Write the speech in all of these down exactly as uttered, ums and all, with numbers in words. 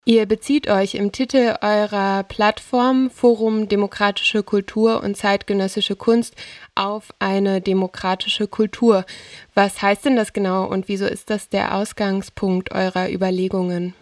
Ihr bezieht euch im Titel eurer Plattform Forum Demokratische Kultur und zeitgenössische Kunst auf eine demokratische Kultur. Was heißt denn das genau und wieso ist das der Ausgangspunkt eurer Überlegungen?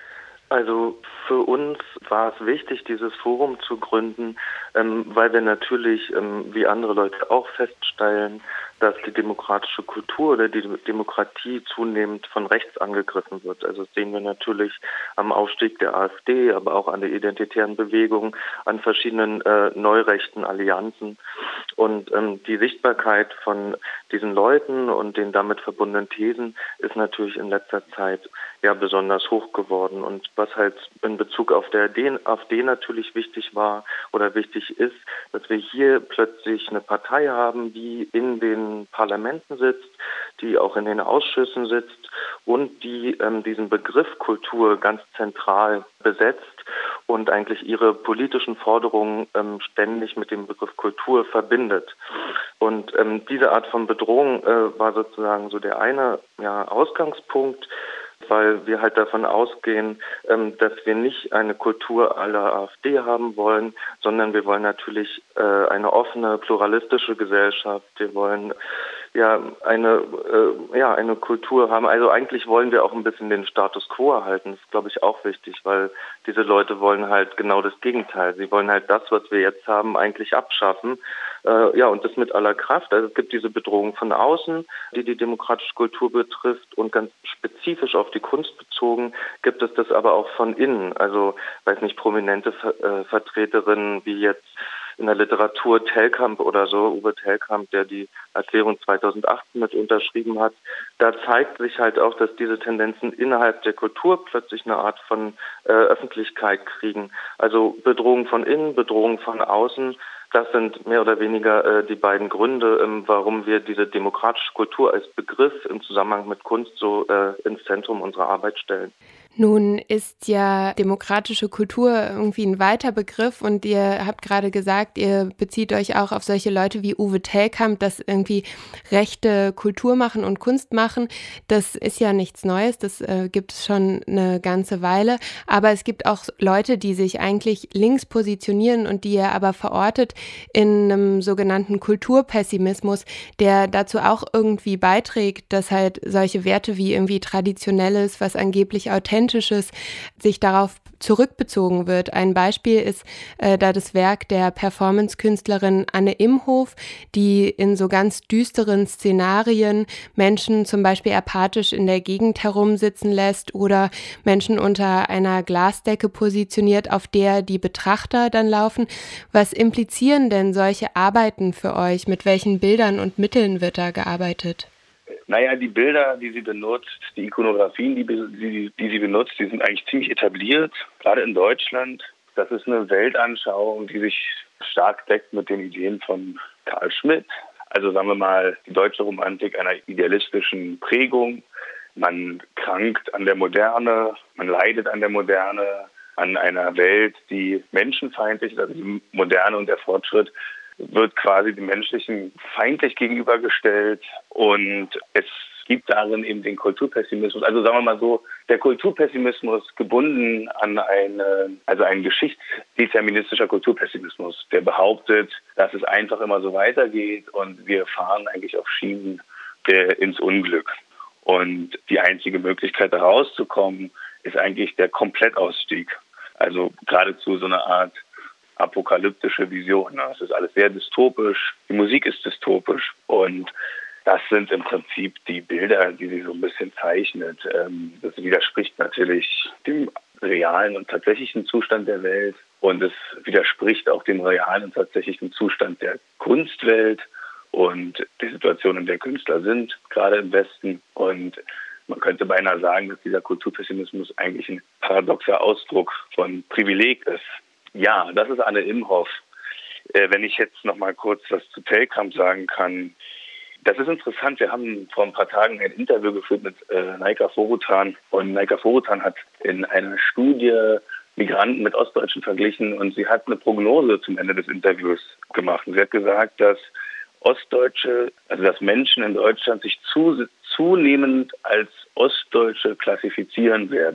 Also für uns war es wichtig, dieses Forum zu gründen, ähm, weil wir natürlich, ähm, wie andere Leute auch feststellen, dass die demokratische Kultur oder die Demokratie zunehmend von rechts angegriffen wird. Also das sehen wir natürlich am Aufstieg der AfD, aber auch an der identitären Bewegung, an verschiedenen äh, neurechten Allianzen. Und ähm, die Sichtbarkeit von diesen Leuten und den damit verbundenen Thesen ist natürlich in letzter Zeit ja besonders hoch geworden. Und was halt in Bezug auf der AfD natürlich wichtig war oder wichtig ist, dass wir hier plötzlich eine Partei haben, die in den Parlamenten sitzt, die auch in den Ausschüssen sitzt und die ähm, diesen Begriff Kultur ganz zentral besetzt und eigentlich ihre politischen Forderungen ähm, ständig mit dem Begriff Kultur verbindet. Und ähm, diese Art von Bedrohung äh, war sozusagen so der eine ja, Ausgangspunkt, weil wir halt davon ausgehen, ähm, dass wir nicht eine Kultur à la AfD haben wollen, sondern wir wollen natürlich äh, eine offene, pluralistische Gesellschaft. Wir wollen ja eine äh, ja eine Kultur haben. Also eigentlich wollen wir auch ein bisschen den Status quo erhalten. Das ist, glaube ich, auch wichtig, weil diese Leute wollen halt genau das Gegenteil. Sie wollen halt das, was wir jetzt haben, eigentlich abschaffen. Äh, ja, und das mit aller Kraft. Also es gibt diese Bedrohung von außen, die die demokratische Kultur betrifft, und ganz spezifisch auf die Kunst bezogen gibt es das aber auch von innen. Also, weiß nicht, prominente Ver- äh, Vertreterinnen wie jetzt in der Literatur Telkamp oder so, Uwe Telkamp, der die Erklärung zweitausendachtzehn mit unterschrieben hat. Da zeigt sich halt auch, dass diese Tendenzen innerhalb der Kultur plötzlich eine Art von äh, Öffentlichkeit kriegen. Also Bedrohung von innen, Bedrohung von außen. Das sind mehr oder weniger äh, die beiden Gründe, ähm, warum wir diese demokratische Kultur als Begriff im Zusammenhang mit Kunst so äh, ins Zentrum unserer Arbeit stellen. Nun ist ja demokratische Kultur irgendwie ein weiter Begriff und ihr habt gerade gesagt, ihr bezieht euch auch auf solche Leute wie Uwe Telkamp, das irgendwie rechte Kultur machen und Kunst machen. Das ist ja nichts Neues, das äh, gibt es schon eine ganze Weile. Aber es gibt auch Leute, die sich eigentlich links positionieren und die ihr aber verortet in einem sogenannten Kulturpessimismus, der dazu auch irgendwie beiträgt, dass halt solche Werte wie irgendwie Traditionelles, was angeblich authentisch sich darauf zurückbezogen wird. Ein Beispiel ist äh, da das Werk der Performance-Künstlerin Anne Imhof, die in so ganz düsteren Szenarien Menschen zum Beispiel apathisch in der Gegend herumsitzen lässt oder Menschen unter einer Glasdecke positioniert, auf der die Betrachter dann laufen. Was implizieren denn solche Arbeiten für euch? Mit welchen Bildern und Mitteln wird da gearbeitet? Naja, die Bilder, die sie benutzt, die Ikonografien, die, die, die sie benutzt, die sind eigentlich ziemlich etabliert, gerade in Deutschland. Das ist eine Weltanschauung, die sich stark deckt mit den Ideen von Carl Schmitt. Also sagen wir mal, die deutsche Romantik einer idealistischen Prägung. Man krankt an der Moderne, man leidet an der Moderne, an einer Welt, die menschenfeindlich ist, also die Moderne und der Fortschritt wird quasi dem Menschlichen feindlich gegenübergestellt, und es gibt darin eben den Kulturpessimismus. Also sagen wir mal so, der Kulturpessimismus gebunden an eine, also ein geschichtsdeterministischer Kulturpessimismus, der behauptet, dass es einfach immer so weitergeht und wir fahren eigentlich auf Schienen äh, ins Unglück. Und die einzige Möglichkeit, da rauszukommen, ist eigentlich der Komplettausstieg. Also geradezu so eine Art apokalyptische Vision. Es ist alles sehr dystopisch, die Musik ist dystopisch, und das sind im Prinzip die Bilder, die sie so ein bisschen zeichnet. Das widerspricht natürlich dem realen und tatsächlichen Zustand der Welt, und es widerspricht auch dem realen und tatsächlichen Zustand der Kunstwelt und der Situation, in der Künstler sind, gerade im Westen. Und man könnte beinahe sagen, dass dieser Kulturpessimismus eigentlich ein paradoxer Ausdruck von Privileg ist. Ja, das ist Anne Imhof. Äh, wenn ich jetzt noch mal kurz was zu Telkamp sagen kann. Das ist interessant. Wir haben vor ein paar Tagen ein Interview geführt mit äh, Naika Forutan. Und Naika Forutan hat in einer Studie Migranten mit Ostdeutschen verglichen, und sie hat eine Prognose zum Ende des Interviews gemacht. Und sie hat gesagt, dass Ostdeutsche, also dass Menschen in Deutschland sich zu, zunehmend als Ostdeutsche klassifizieren werden.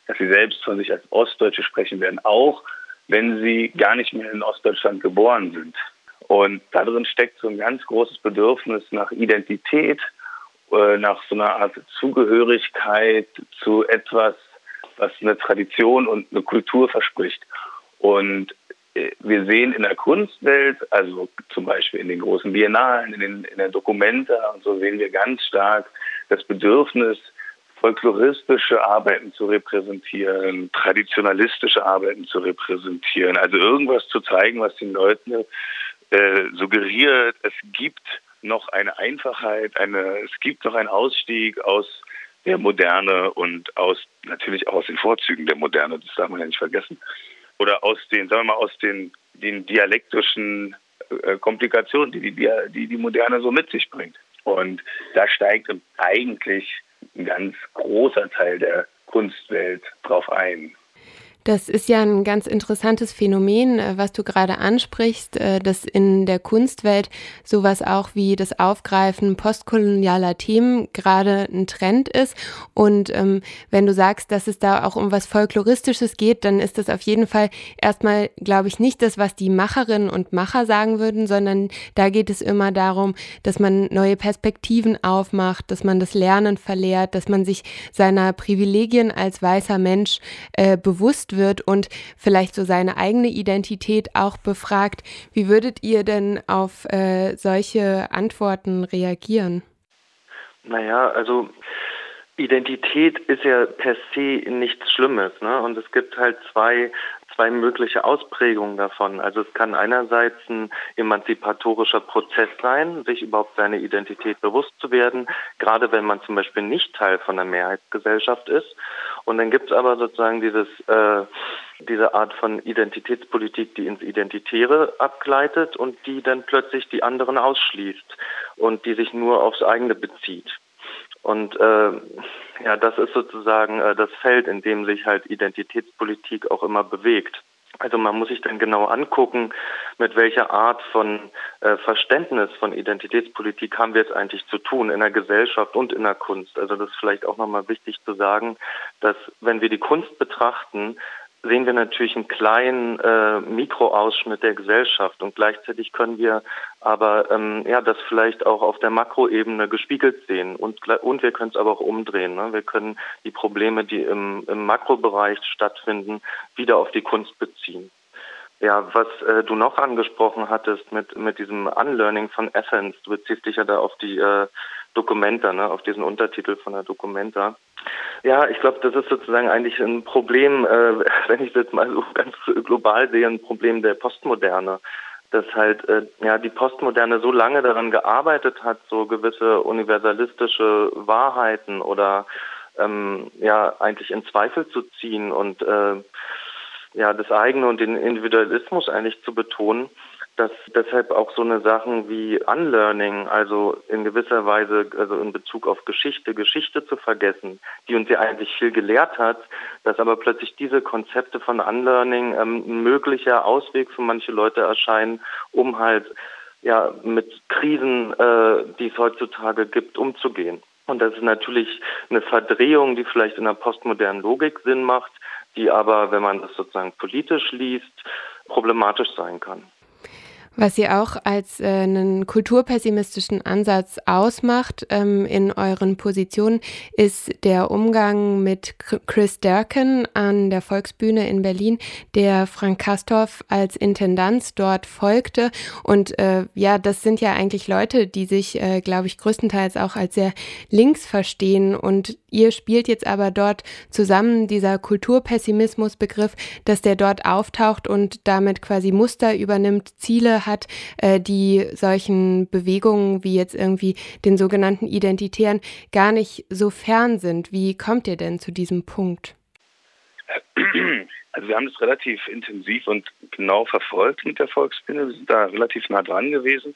dass sie selbst von sich als Ostdeutsche sprechen werden, auch wenn sie gar nicht mehr in Ostdeutschland geboren sind. Und darin steckt so ein ganz großes Bedürfnis nach Identität, nach so einer Art Zugehörigkeit zu etwas, was eine Tradition und eine Kultur verspricht. Und wir sehen in der Kunstwelt, also zum Beispiel in den großen Biennalen, in, den, in der Documenta und so, sehen wir ganz stark das Bedürfnis, folkloristische Arbeiten zu repräsentieren, traditionalistische Arbeiten zu repräsentieren, also irgendwas zu zeigen, was den Leuten äh, suggeriert, es gibt noch eine Einfachheit, eine, es gibt noch einen Ausstieg aus der Moderne und aus natürlich auch aus den Vorzügen der Moderne, das darf man ja nicht vergessen. Oder aus den, sagen wir mal, aus den, den dialektischen äh, Komplikationen, die die, die die Moderne so mit sich bringt. Und da steigt eigentlich ein ganz großer Teil der Kunstwelt drauf ein. Das ist ja ein ganz interessantes Phänomen, was du gerade ansprichst, dass in der Kunstwelt sowas auch wie das Aufgreifen postkolonialer Themen gerade ein Trend ist. Und ähm, wenn du sagst, dass es da auch um was Folkloristisches geht, dann ist das auf jeden Fall erstmal, glaube ich, nicht das, was die Macherinnen und Macher sagen würden, sondern da geht es immer darum, dass man neue Perspektiven aufmacht, dass man das Lernen verlehrt, dass man sich seiner Privilegien als weißer Mensch äh, bewusst wird und vielleicht so seine eigene Identität auch befragt. Wie würdet ihr denn auf äh, solche Antworten reagieren? Naja, also Identität ist ja per se nichts Schlimmes, ne? Und es gibt halt zwei zwei mögliche Ausprägungen davon. Also es kann einerseits ein emanzipatorischer Prozess sein, sich überhaupt seine Identität bewusst zu werden, gerade wenn man zum Beispiel nicht Teil von der Mehrheitsgesellschaft ist. Und dann gibt es aber sozusagen dieses äh, diese Art von Identitätspolitik, die ins Identitäre abgleitet und die dann plötzlich die anderen ausschließt und die sich nur aufs eigene bezieht. Und äh, ja, das ist sozusagen äh, das Feld, in dem sich halt Identitätspolitik auch immer bewegt. Also man muss sich dann genau angucken, mit welcher Art von äh, Verständnis von Identitätspolitik haben wir es eigentlich zu tun in der Gesellschaft und in der Kunst. Also das ist vielleicht auch nochmal wichtig zu sagen, dass wenn wir die Kunst betrachten, sehen wir natürlich einen kleinen äh, Mikroausschnitt der Gesellschaft und gleichzeitig können wir aber ähm, ja das vielleicht auch auf der Makroebene gespiegelt sehen und und wir können es aber auch umdrehen. Ne? Wir können die Probleme, die im, im Makrobereich stattfinden, wieder auf die Kunst beziehen. Ja, was äh, du noch angesprochen hattest mit mit diesem Unlearning von Essence, du beziehst dich ja da auf die äh, Documenta, ne, auf diesen Untertitel von der Documenta. Ja, ich glaube, das ist sozusagen eigentlich ein Problem, äh, wenn ich es jetzt mal so ganz global sehe, ein Problem der Postmoderne. Dass halt äh, ja die Postmoderne so lange daran gearbeitet hat, so gewisse universalistische Wahrheiten oder ähm, ja eigentlich in Zweifel zu ziehen und äh, ja das eigene und den Individualismus eigentlich zu betonen, dass deshalb auch so eine Sachen wie Unlearning, also in gewisser Weise, also in Bezug auf Geschichte, Geschichte zu vergessen, die uns ja eigentlich viel gelehrt hat, dass aber plötzlich diese Konzepte von Unlearning ähm, ein möglicher Ausweg für manche Leute erscheinen, um halt ja mit Krisen, äh, die es heutzutage gibt, umzugehen. Und das ist natürlich eine Verdrehung, die vielleicht in der postmodernen Logik Sinn macht, die aber, wenn man das sozusagen politisch liest, problematisch sein kann. Was ihr auch als äh, einen kulturpessimistischen Ansatz ausmacht ähm, in euren Positionen, ist der Umgang mit Chris Derken an der Volksbühne in Berlin, der Frank Castorf als Intendanz dort folgte. Und äh, ja, das sind ja eigentlich Leute, die sich, äh, glaube ich, größtenteils auch als sehr links verstehen. Und ihr spielt jetzt aber dort zusammen dieser Kulturpessimismus-Begriff, dass der dort auftaucht und damit quasi Muster übernimmt, Ziele hat, die solchen Bewegungen wie jetzt irgendwie den sogenannten Identitären gar nicht so fern sind. Wie kommt ihr denn zu diesem Punkt? Also wir haben das relativ intensiv und genau verfolgt mit der Volksbühne. Wir sind da relativ nah dran gewesen.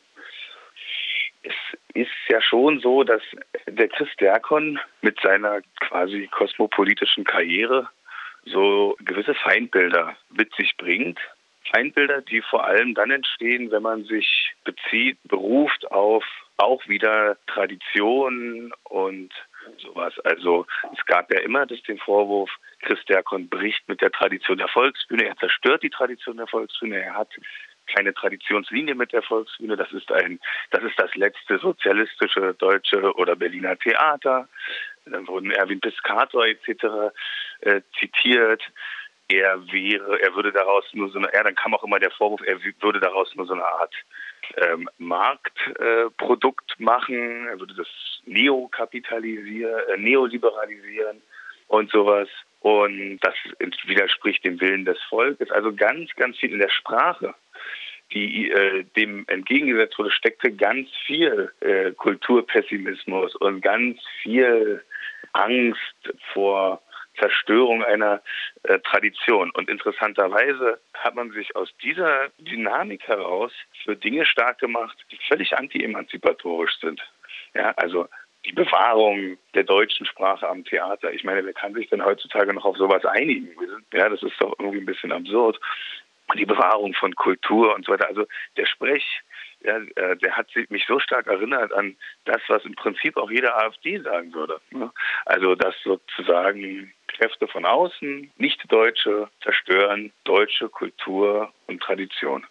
Es ist ja schon so, dass der Chris Derkon mit seiner quasi kosmopolitischen Karriere so gewisse Feindbilder mit sich bringt. Feindbilder, die vor allem dann entstehen, wenn man sich bezieht, beruft auf auch wieder Tradition und Sowas. Also es gab ja immer das, den Vorwurf, Chris Dercon bricht mit der Tradition der Volksbühne, er zerstört die Tradition der Volksbühne, er hat keine Traditionslinie mit der Volksbühne, das ist ein, das ist das letzte sozialistische deutsche oder Berliner Theater. Dann wurden Erwin Piscator et cetera äh, zitiert. Er wäre, er würde daraus nur so eine, ja, dann kam auch immer der Vorwurf, er würde daraus nur so eine Art ähm, Marktprodukt äh, machen, er würde das neokapitalisieren, äh, neoliberalisieren und sowas. Und das widerspricht dem Willen des Volkes. Also ganz, ganz viel in der Sprache, die äh, dem entgegengesetzt wurde, steckte ganz viel äh, Kulturpessimismus und ganz viel Angst vor Zerstörung einer äh, Tradition. Und interessanterweise hat man sich aus dieser Dynamik heraus für Dinge stark gemacht, die völlig anti-emanzipatorisch sind. Ja, also die Bewahrung der deutschen Sprache am Theater. Ich meine, wer kann sich denn heutzutage noch auf sowas einigen? Ja, das ist doch irgendwie ein bisschen absurd. Die Bewahrung von Kultur und so weiter. Also der Sprech, ja, der hat mich so stark erinnert an das, was im Prinzip auch jeder AfD sagen würde. Also dass sozusagen Kräfte von außen, Nicht-Deutsche, zerstören deutsche Kultur und Tradition.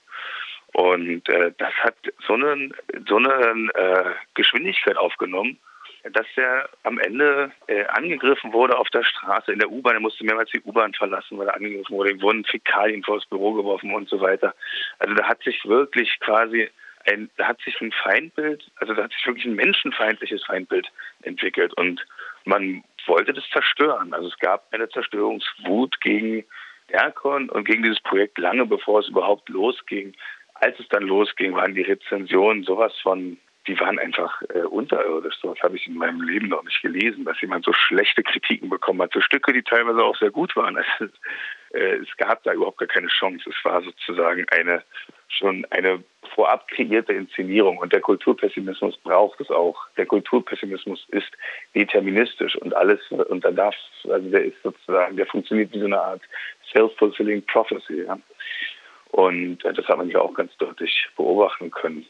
Und äh, das hat so eine, so eine äh, Geschwindigkeit aufgenommen, dass er am Ende äh, angegriffen wurde auf der Straße, in der U-Bahn. Er musste mehrmals die U-Bahn verlassen, weil er angegriffen wurde. Ihm wurden Fäkalien vor das Büro geworfen und so weiter. Also da hat sich wirklich quasi ein, da hat sich ein Feindbild, also da hat sich wirklich ein menschenfeindliches Feindbild entwickelt. Und man wollte das zerstören. Also es gab eine Zerstörungswut gegen Dercon und gegen dieses Projekt lange bevor es überhaupt losging. Als es dann losging, waren die Rezensionen sowas von, die waren einfach äh, unterirdisch. So was habe ich in meinem Leben noch nicht gelesen, dass jemand so schlechte Kritiken bekommen hat. So Stücke, die teilweise auch sehr gut waren. Also, äh, es gab da überhaupt gar keine Chance. Es war sozusagen eine schon eine vorab kreierte Inszenierung. Und der Kulturpessimismus braucht es auch. Der Kulturpessimismus ist deterministisch und alles, und da darf, also der ist sozusagen, der funktioniert wie so eine Art self-fulfilling prophecy. Ja? Und äh, das hat man ja auch ganz deutlich beobachten können.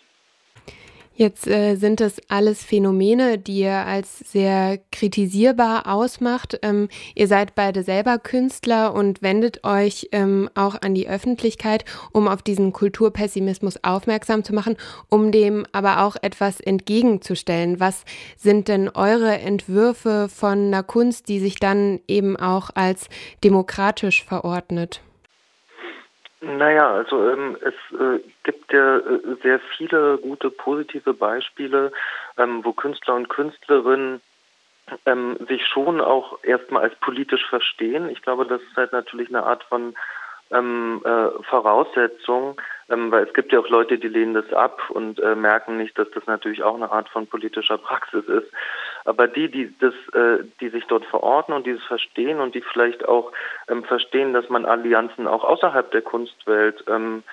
Jetzt äh, sind es alles Phänomene, die ihr als sehr kritisierbar ausmacht. Ähm, ihr seid beide selber Künstler und wendet euch ähm, auch an die Öffentlichkeit, um auf diesen Kulturpessimismus aufmerksam zu machen, um dem aber auch etwas entgegenzustellen. Was sind denn eure Entwürfe von einer Kunst, die sich dann eben auch als demokratisch verordnet? Naja, also ähm, es äh, gibt ja äh, sehr viele gute positive Beispiele, ähm, wo Künstler und Künstlerinnen ähm, sich schon auch erstmal als politisch verstehen. Ich glaube, das ist halt natürlich eine Art von ähm, äh, Voraussetzung, ähm, weil es gibt ja auch Leute, die lehnen das ab und äh, merken nicht, dass das natürlich auch eine Art von politischer Praxis ist. Aber die, die das, äh, die sich dort verorten und dieses verstehen und die vielleicht auch ähm, verstehen, dass man Allianzen auch außerhalb der Kunstwelt ähm,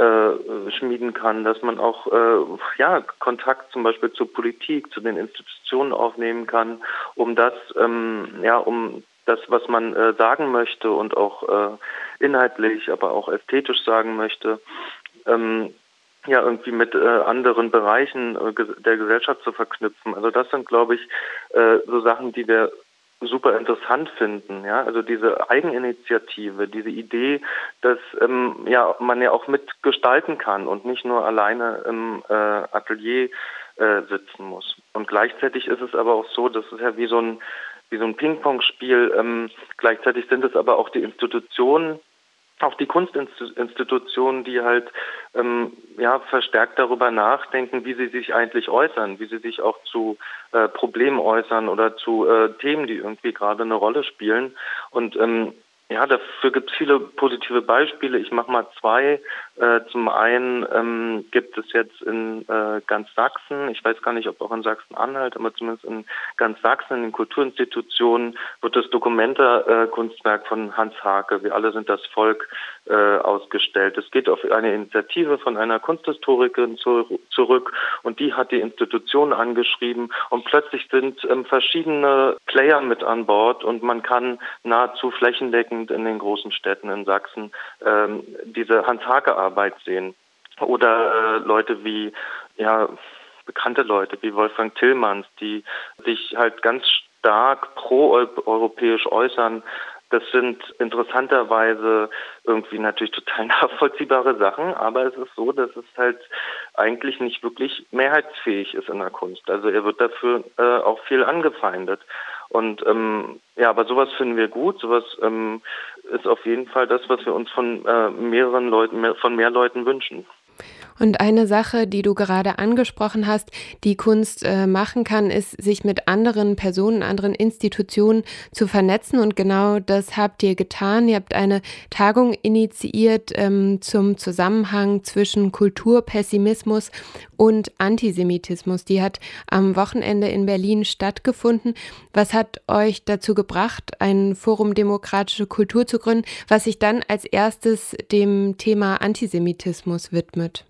äh, schmieden kann, dass man auch äh, ja Kontakt zum Beispiel zur Politik, zu den Institutionen aufnehmen kann, um das ähm, ja um das, was man äh, sagen möchte und auch äh, inhaltlich, aber auch ästhetisch sagen möchte, ähm, ja irgendwie mit äh, anderen Bereichen äh, der Gesellschaft zu verknüpfen. Also das sind, glaube ich, äh, so Sachen, die wir super interessant finden. Ja, also diese Eigeninitiative, diese Idee, dass ähm, ja man ja auch mitgestalten kann und nicht nur alleine im äh, Atelier äh, sitzen muss. Und gleichzeitig ist es aber auch so, dass es ja wie so ein wie so ein Ping-Pong-Spiel. Ähm, gleichzeitig sind es aber auch die Institutionen, auch die Kunstinstitutionen, die halt ähm, ja verstärkt darüber nachdenken, wie sie sich eigentlich äußern, wie sie sich auch zu äh, Problemen äußern oder zu äh, Themen, die irgendwie gerade eine Rolle spielen. Und ähm, ja, dafür gibt es viele positive Beispiele. Ich mache mal zwei. Äh, zum einen ähm, gibt es jetzt in äh, ganz Sachsen, ich weiß gar nicht, ob auch in Sachsen-Anhalt, aber zumindest in ganz Sachsen, in den Kulturinstitutionen, wird das Documenta-Kunstwerk von Hans Haacke, Wir alle sind das Volk, äh, ausgestellt. Es geht auf eine Initiative von einer Kunsthistorikerin zu, zurück und die hat die Institution angeschrieben und plötzlich sind ähm, verschiedene Player mit an Bord und man kann nahezu flächendeckend in den großen Städten in Sachsen ähm, diese Hans-Haacke-Arbeit sehen. Oder äh, Leute wie, ja, bekannte Leute wie Wolfgang Tillmanns, die sich halt ganz stark pro-europäisch äußern, das sind interessanterweise irgendwie natürlich total nachvollziehbare Sachen, aber es ist so, dass es halt eigentlich nicht wirklich mehrheitsfähig ist in der Kunst. Also er wird dafür äh, auch viel angefeindet. Und ähm, ja, aber sowas finden wir gut. Sowas ähm, ist auf jeden Fall das, was wir uns von äh, mehreren Leuten, mehr, von mehr Leuten wünschen. Und eine Sache, die du gerade angesprochen hast, die Kunst äh, machen kann, ist, sich mit anderen Personen, anderen Institutionen zu vernetzen. Und genau das habt ihr getan. Ihr habt eine Tagung initiiert ähm, zum Zusammenhang zwischen Kulturpessimismus und Antisemitismus. Die hat am Wochenende in Berlin stattgefunden. Was hat euch dazu gebracht, ein Forum Demokratische Kultur zu gründen, was sich dann als erstes dem Thema Antisemitismus widmet?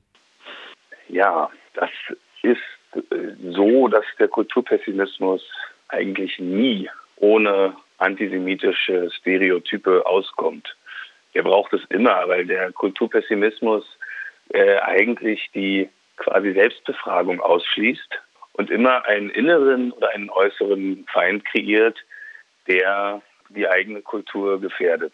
Ja, das ist so, dass der Kulturpessimismus eigentlich nie ohne antisemitische Stereotype auskommt. Der braucht es immer, weil der Kulturpessimismus äh, eigentlich die quasi Selbstbefragung ausschließt und immer einen inneren oder einen äußeren Feind kreiert, der die eigene Kultur gefährdet.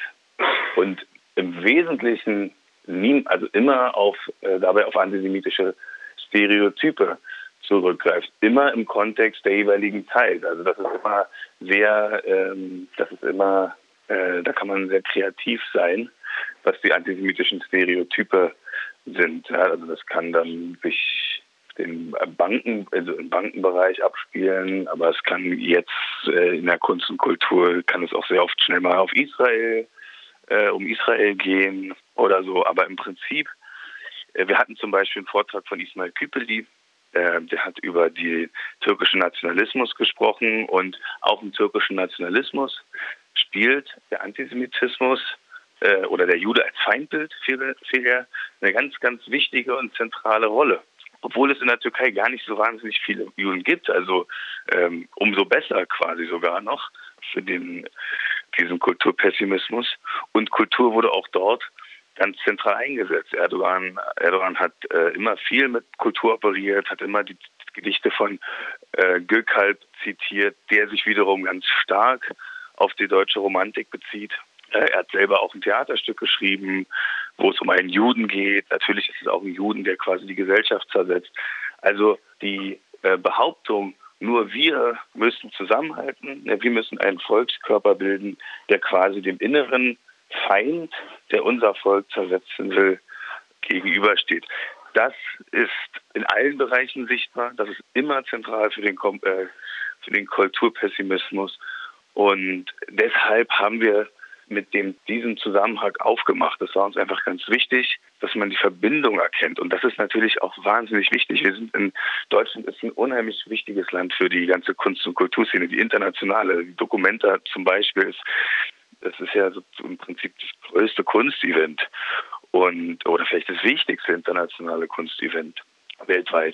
Und im Wesentlichen also immer auf, äh, dabei auf antisemitische Stereotype zurückgreift, immer im Kontext der jeweiligen Zeit. Also das ist immer sehr, ähm, das ist immer, äh, da kann man sehr kreativ sein, was die antisemitischen Stereotype sind. Ja, also das kann dann sich den Banken, also im Bankenbereich abspielen, aber es kann jetzt äh, in der Kunst und Kultur kann es auch sehr oft schnell mal auf Israel Äh, um Israel gehen oder so. Aber im Prinzip, äh, wir hatten zum Beispiel einen Vortrag von Ismail Küpeli, äh, der hat über den türkischen Nationalismus gesprochen und auch im türkischen Nationalismus spielt der Antisemitismus äh, oder der Jude als Feindbild vielmehr eine ganz, ganz wichtige und zentrale Rolle. Obwohl es in der Türkei gar nicht so wahnsinnig viele Juden gibt, also ähm, umso besser quasi sogar noch für den diesen Kulturpessimismus. Und Kultur wurde auch dort ganz zentral eingesetzt. Erdogan, Erdogan hat äh, immer viel mit Kultur operiert, hat immer die Gedichte von äh, Gökalp zitiert, der sich wiederum ganz stark auf die deutsche Romantik bezieht. Äh, er hat selber auch ein Theaterstück geschrieben, wo es um einen Juden geht. Natürlich ist es auch ein Juden, der quasi die Gesellschaft zersetzt. Also die äh, Behauptung, nur wir müssen zusammenhalten, wir müssen einen Volkskörper bilden, der quasi dem inneren Feind, der unser Volk zersetzen will, gegenübersteht. Das ist in allen Bereichen sichtbar, das ist immer zentral für den, äh, für den Kulturpessimismus. Und deshalb haben wir mit dem diesem Zusammenhang aufgemacht. Das war uns einfach ganz wichtig, dass man die Verbindung erkennt. Und das ist natürlich auch wahnsinnig wichtig. Wir sind in Deutschland ist ein unheimlich wichtiges Land für die ganze Kunst- und Kulturszene, die internationale. Die Documenta zum Beispiel ist, das ist ja so im Prinzip das größte Kunstevent und oder vielleicht das wichtigste internationale Kunstevent weltweit.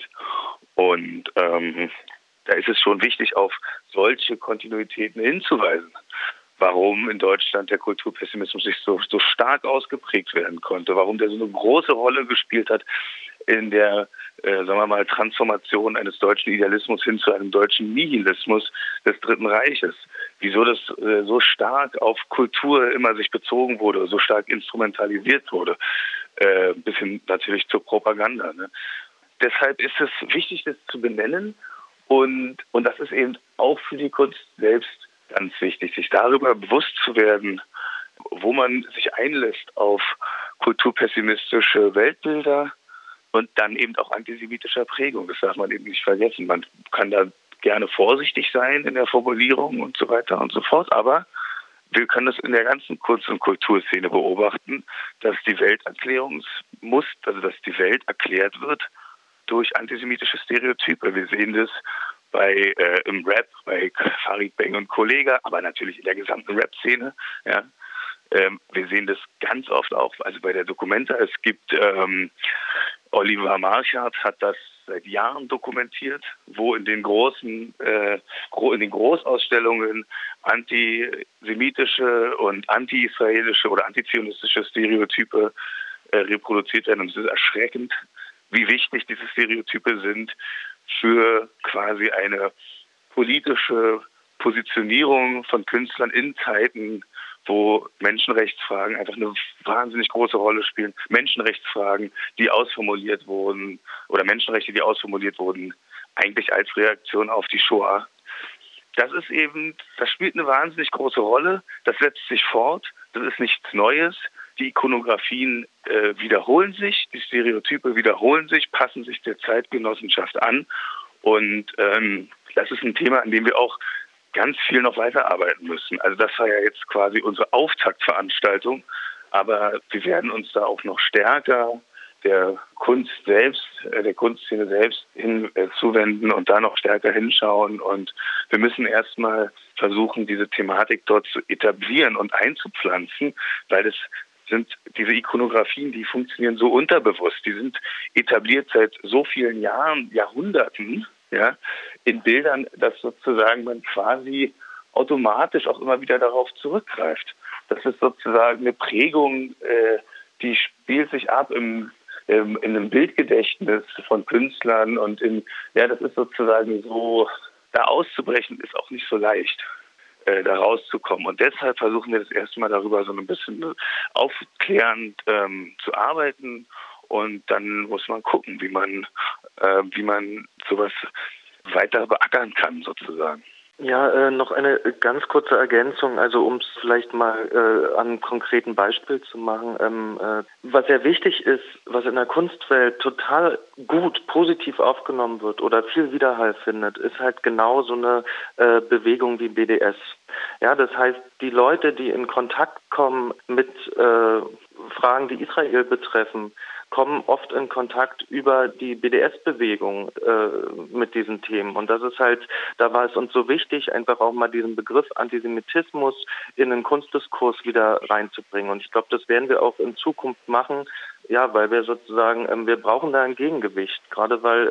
Und ähm, da ist es schon wichtig, auf solche Kontinuitäten hinzuweisen. Warum in Deutschland der Kulturpessimismus sich so, so stark ausgeprägt werden konnte, warum der so eine große Rolle gespielt hat in der, äh, sagen wir mal, Transformation eines deutschen Idealismus hin zu einem deutschen Nihilismus des Dritten Reiches. Wieso das äh, so stark auf Kultur immer sich bezogen wurde, so stark instrumentalisiert wurde, äh, bis hin natürlich zur Propaganda. Ne? Deshalb ist es wichtig, das zu benennen und, und das ist eben auch für die Kunst selbst ganz wichtig, sich darüber bewusst zu werden, wo man sich einlässt auf kulturpessimistische Weltbilder und dann eben auch antisemitischer Prägung. Das darf man eben nicht vergessen. Man kann da gerne vorsichtig sein in der Formulierung und so weiter und so fort, aber wir können das in der ganzen Kunst- und Kulturszene beobachten, dass die Welterklärung muss, also dass die Welt erklärt wird durch antisemitische Stereotype. Wir sehen das bei äh, im Rap, bei Farid Bang und Kollega, aber natürlich in der gesamten Rap-Szene. Ja. Ähm, wir sehen das ganz oft auch, also bei der Documenta. Es gibt, ähm, Oliver Marschardt hat das seit Jahren dokumentiert, wo in den großen, äh, in den Großausstellungen antisemitische und anti-israelische oder antizionistische Stereotype äh, reproduziert werden. Und es ist erschreckend, wie wichtig diese Stereotype sind für quasi eine politische Positionierung von Künstlern in Zeiten, wo Menschenrechtsfragen einfach eine wahnsinnig große Rolle spielen. Menschenrechtsfragen, die ausformuliert wurden, oder Menschenrechte, die ausformuliert wurden, eigentlich als Reaktion auf die Shoah. Das ist eben, das spielt eine wahnsinnig große Rolle. Das setzt sich fort. Das ist nichts Neues. Die Ikonografien äh, wiederholen sich, die Stereotype wiederholen sich, passen sich der Zeitgenossenschaft an. Und ähm, das ist ein Thema, an dem wir auch ganz viel noch weiterarbeiten müssen. Also das war ja jetzt quasi unsere Auftaktveranstaltung, aber wir werden uns da auch noch stärker der Kunst selbst, der Kunstszene selbst hin äh, zuwenden und da noch stärker hinschauen. Und wir müssen erstmal versuchen, diese Thematik dort zu etablieren und einzupflanzen, weil es sind diese Ikonografien, die funktionieren so unterbewusst, die sind etabliert seit so vielen Jahren, Jahrhunderten, ja, in Bildern, dass sozusagen man quasi automatisch auch immer wieder darauf zurückgreift. Das ist sozusagen eine Prägung, äh, die spielt sich ab im in einem Bildgedächtnis von Künstlern und in, ja, das ist sozusagen so, da auszubrechen ist auch nicht so leicht, äh, da rauszukommen. Und deshalb versuchen wir das erste Mal darüber so ein bisschen aufklärend ähm, zu arbeiten und dann muss man gucken, wie man, äh, wie man sowas weiter beackern kann sozusagen. Ja, äh, noch eine ganz kurze Ergänzung, also um es vielleicht mal äh, an einem konkreten Beispiel zu machen. Ähm, äh, was sehr wichtig ist, was in der Kunstwelt total gut, positiv aufgenommen wird oder viel Widerhall findet, ist halt genau so eine äh, Bewegung wie B D S. Ja, das heißt, die Leute, die in Kontakt kommen mit äh, Fragen, die Israel betreffen, kommen oft in Kontakt über die B D S-Bewegung äh, mit diesen Themen. Und das ist halt, da war es uns so wichtig, einfach auch mal diesen Begriff Antisemitismus in den Kunstdiskurs wieder reinzubringen. Und ich glaube, das werden wir auch in Zukunft machen, ja, weil wir sozusagen, ähm, wir brauchen da ein Gegengewicht. Gerade weil,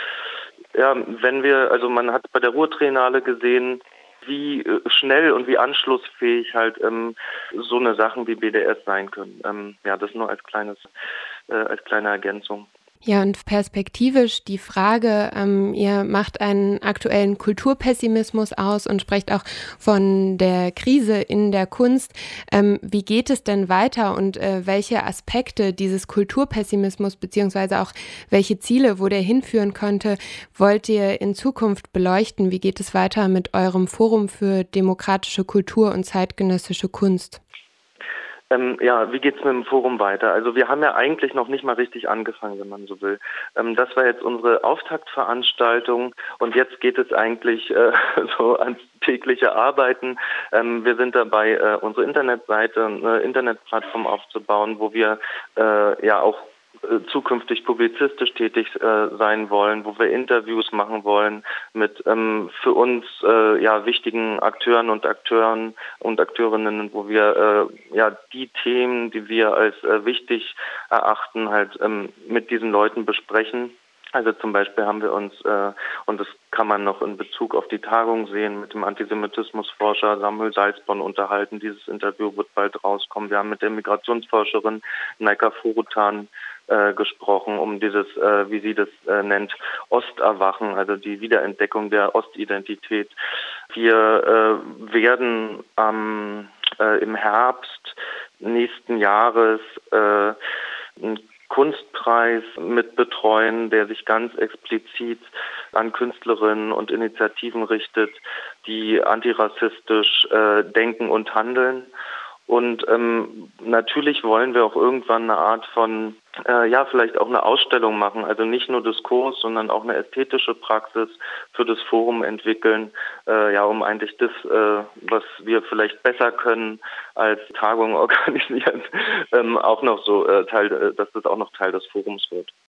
äh, ja, wenn wir, also man hat bei der Ruhr-Triennale gesehen, wie schnell und wie anschlussfähig halt ähm, so eine Sachen wie B D S sein können. Ähm, ja, das nur als kleines, äh, als kleine Ergänzung. Ja, und perspektivisch die Frage, ähm, ihr macht einen aktuellen Kulturpessimismus aus und sprecht auch von der Krise in der Kunst. Ähm, wie geht es denn weiter und äh, welche Aspekte dieses Kulturpessimismus beziehungsweise auch welche Ziele, wo der hinführen könnte, wollt ihr in Zukunft beleuchten? Wie geht es weiter mit eurem Forum für demokratische Kultur und zeitgenössische Kunst? Ähm, ja, wie geht's mit dem Forum weiter? Also wir haben ja eigentlich noch nicht mal richtig angefangen, wenn man so will. Ähm, das war jetzt unsere Auftaktveranstaltung und jetzt geht es eigentlich äh, so ans tägliche Arbeiten. Ähm, wir sind dabei, äh, unsere Internetseite, eine Internetplattform aufzubauen, wo wir äh, ja auch zukünftig publizistisch tätig äh, sein wollen, wo wir Interviews machen wollen mit ähm, für uns äh, ja wichtigen Akteuren und Akteuren und Akteurinnen, wo wir äh, ja die Themen, die wir als äh, wichtig erachten, halt ähm, mit diesen Leuten besprechen. Also zum Beispiel haben wir uns, äh, und das kann man noch in Bezug auf die Tagung sehen, mit dem Antisemitismusforscher Samuel Salzborn unterhalten. Dieses Interview wird bald rauskommen. Wir haben mit der Migrationsforscherin Naika Forutan äh, gesprochen, um dieses, äh, wie sie das äh, nennt, Osterwachen, also die Wiederentdeckung der Ostidentität. Wir äh, werden ähm, äh, im Herbst nächsten Jahres äh, ein Kunstpreis mit betreuen, der sich ganz explizit an Künstlerinnen und Initiativen richtet, die antirassistisch äh, denken und handeln. Und ähm, natürlich wollen wir auch irgendwann eine Art von, äh, ja, vielleicht auch eine Ausstellung machen. Also nicht nur Diskurs, sondern auch eine ästhetische Praxis für das Forum entwickeln, äh, ja, um eigentlich das, äh, was wir vielleicht besser können als Tagung organisieren, ähm, auch noch so äh, Teil, dass das auch noch Teil des Forums wird.